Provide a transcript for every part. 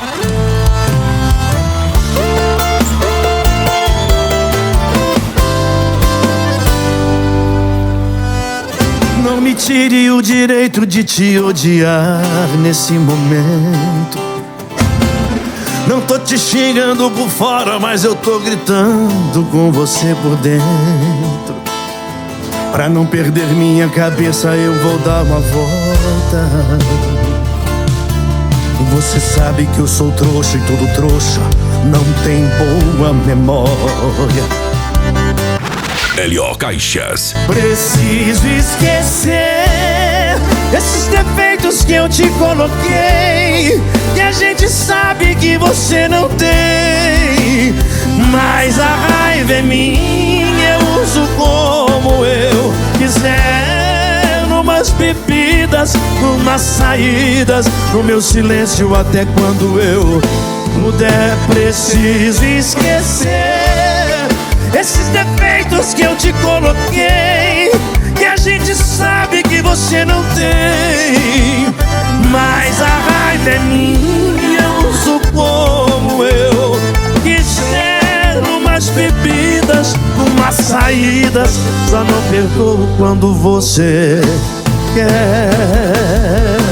Não me tire o direito de te odiar nesse momento. Não tô te xingando por fora, mas eu tô gritando com você por dentro. Pra não perder minha cabeça eu vou dar uma volta. Você sabe que eu sou trouxa e todo trouxa não tem boa memória. Hélio Caixas. Preciso esquecer esses defeitos que eu te coloquei, que a gente sabe que você não tem. Mas a raiva é minha, eu uso como eu quiser. Numas bebidas, numas saídas, no meu silêncio até quando eu puder. Preciso esquecer esses defeitos que eu te coloquei, que a gente sabe que você não tem. Mas a raiva é minha, eu uso como eu quiser. Numas bebidas, numas saídas, só não perdoo quando você quer.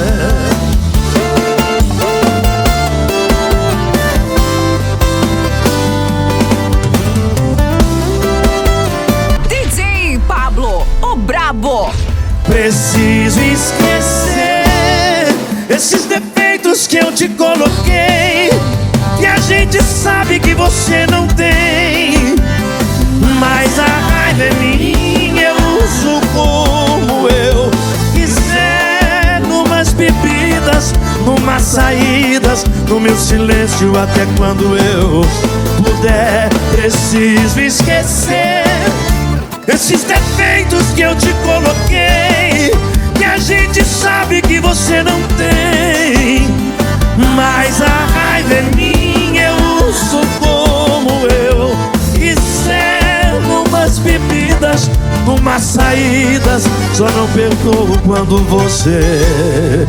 Preciso esquecer esses defeitos que eu te coloquei, que a gente sabe que você não tem. Mas a raiva é minha, eu uso como eu quiser. Numas bebidas, numas saídas, no meu silêncio até quando eu puder. Preciso esquecer esses defeitos que eu te coloquei, que a gente sabe que você não tem. Mas a raiva é minha, eu uso como eu quiser. Numas bebidas, numas saídas, só não perdoo quando você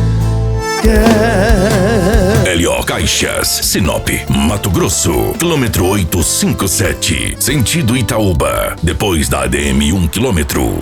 quer. Hélio Caixas, Sinop, Mato Grosso, quilômetro 857, sentido Itaúba, depois da ADM 1 quilômetro.